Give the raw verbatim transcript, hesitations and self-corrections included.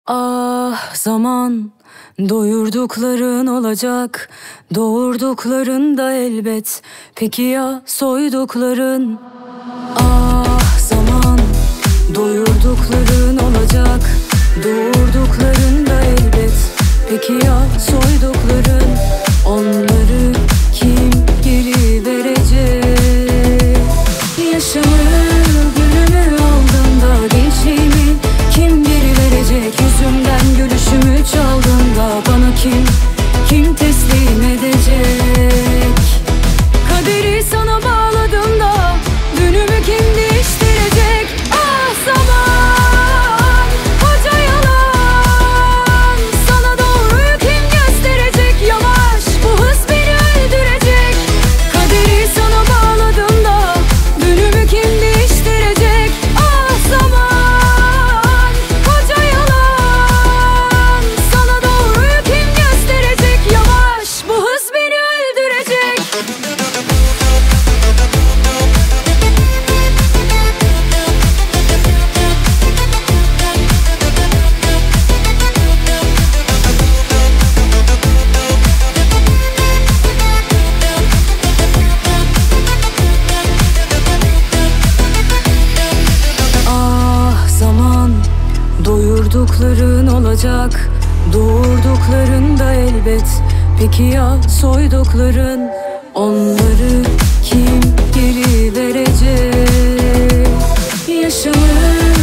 Ah zaman, doyurdukların olacak, doğurdukların da elbet. Peki ya soydukların? Ah zaman, doyurdukların olacak, doğurdukların da elbet. Peki ya soydukların? Onları kim geri verecek? Yaşamı, gülümü aldığında gençliğimi kim geri verecek? Yüzümden gülüşümü çaldığında bana kim, kim teslim edecek? Kaderi sana bağladığımda dünümü kim değiştirecek? Ah zaman, koca yalan, sana doğruyu kim gösterecek? Yavaş, bu hız beni öldürecek. Kaderi sana bağladığımda dünümü kim değiştirecek? Ah zaman, koca yalan, sana doğruyu kim gösterecek? Yavaş, bu hız beni öldürecek. Ah zaman, doyurdukların olacak, doğurdukların da elbet. Peki ya soydukların? Onları kim geri verecek? Yaşamı